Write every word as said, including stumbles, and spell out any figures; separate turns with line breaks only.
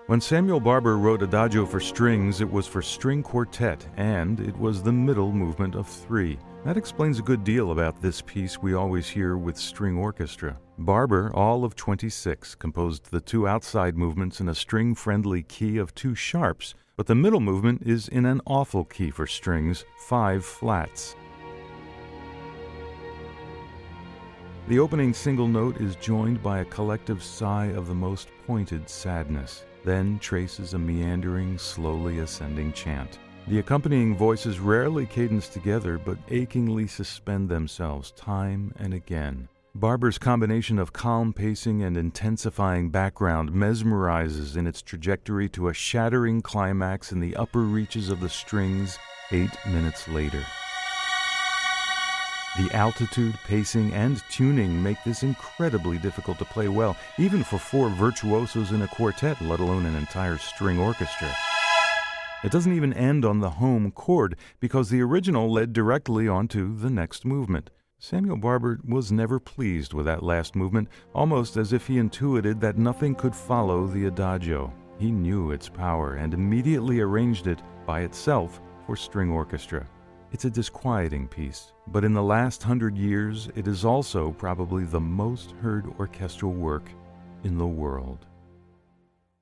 When Samuel Barber wrote Adagio for strings, it was for string quartet, and it was the middle movement of three. That explains a good deal about this piece we always hear with string orchestra. Barber, all of twenty-six, composed the two outside movements in a string-friendly key of two sharps, but the middle movement is in an awful key for strings, five flats. The opening single note is joined by a collective sigh of the most pointed sadness, then traces a meandering, slowly ascending chant. The accompanying voices rarely cadence together, but achingly suspend themselves time and again. Barber's combination of calm pacing and intensifying background mesmerizes in its trajectory to a shattering climax in the upper reaches of the strings eight minutes later. The altitude, pacing, and tuning make this incredibly difficult to play well, even for four virtuosos in a quartet, let alone an entire string orchestra. It doesn't even end on the home chord, because the original led directly onto the next movement. Samuel Barber was never pleased with that last movement, almost as if he intuited that nothing could follow the Adagio. He knew its power and immediately arranged it by itself for string orchestra. It's a disquieting piece, but in the last hundred years, it is also probably the most heard orchestral work in the world.